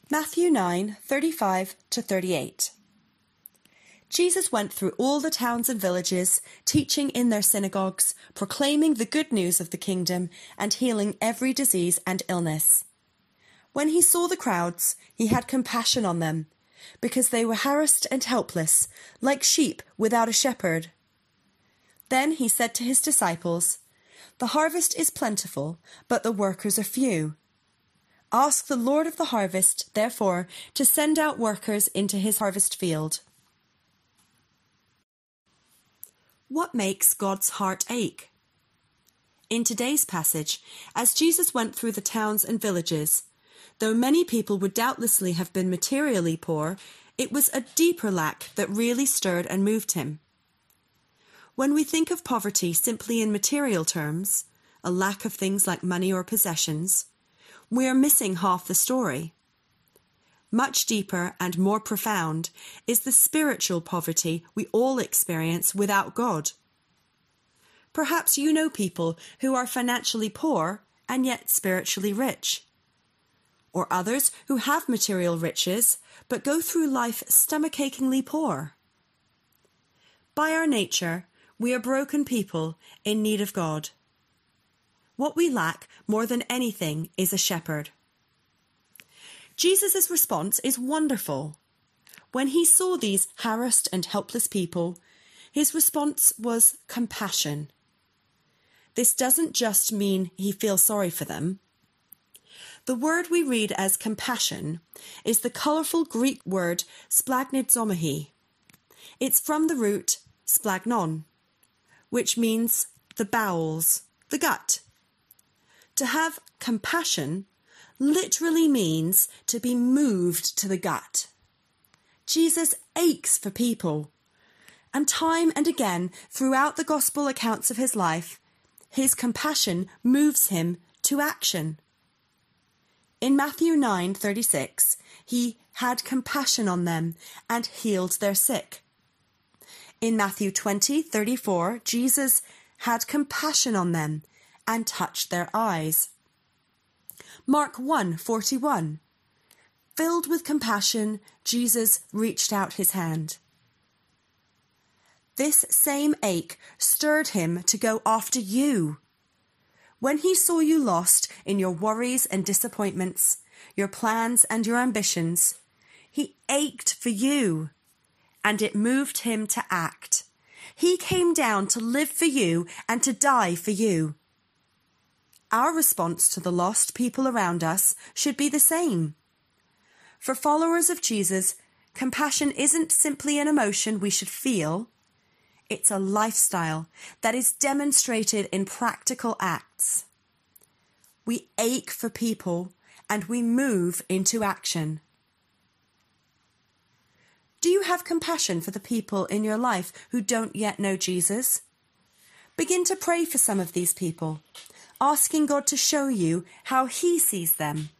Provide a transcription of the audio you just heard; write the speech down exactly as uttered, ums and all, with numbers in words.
Matthew nine, thirty-five to thirty-eight. Jesus went through all the towns and villages, teaching in their synagogues, proclaiming the good news of the kingdom, and healing every disease and illness. When he saw the crowds, he had compassion on them, because they were harassed and helpless, like sheep without a shepherd. Then he said to his disciples, "The harvest is plentiful, but the workers are few. Ask the Lord of the harvest, therefore, to send out workers into his harvest field." What makes God's heart ache? In today's passage, as Jesus went through the towns and villages, though many people would doubtlessly have been materially poor, it was a deeper lack that really stirred and moved him. When we think of poverty simply in material terms, a lack of things like money or possessions, we are missing half the story. Much deeper and more profound is the spiritual poverty we all experience without God. Perhaps you know people who are financially poor and yet spiritually rich, or others who have material riches but go through life stomach-achingly poor. By our nature, we are broken people in need of God. What we lack more than anything is a shepherd. Jesus' response is wonderful. When he saw these harassed and helpless people, his response was compassion. This doesn't just mean he feels sorry for them. The word we read as compassion is the colourful Greek word splagnidzomai. It's from the root splagnon, which means the bowels, the gut. To have compassion literally means to be moved to the gut. Jesus aches for people, and time and again throughout the gospel accounts of his life, his compassion moves him to action. In Matthew nine thirty-six, he had compassion on them and healed their sick. In Matthew twenty thirty-four, Jesus had compassion on them and touched their eyes. Mark one forty-one. Filled with compassion, Jesus reached out his hand. This same ache stirred him to go after you. When he saw you lost in your worries and disappointments, your plans and your ambitions, he ached for you, and it moved him to act. He came down to live for you and to die for you. Our response to the lost people around us should be the same. For followers of Jesus, compassion isn't simply an emotion we should feel. It's a lifestyle that is demonstrated in practical acts. We ache for people and we move into action. Do you have compassion for the people in your life who don't yet know Jesus? Begin to pray for some of these people, asking God to show you how he sees them.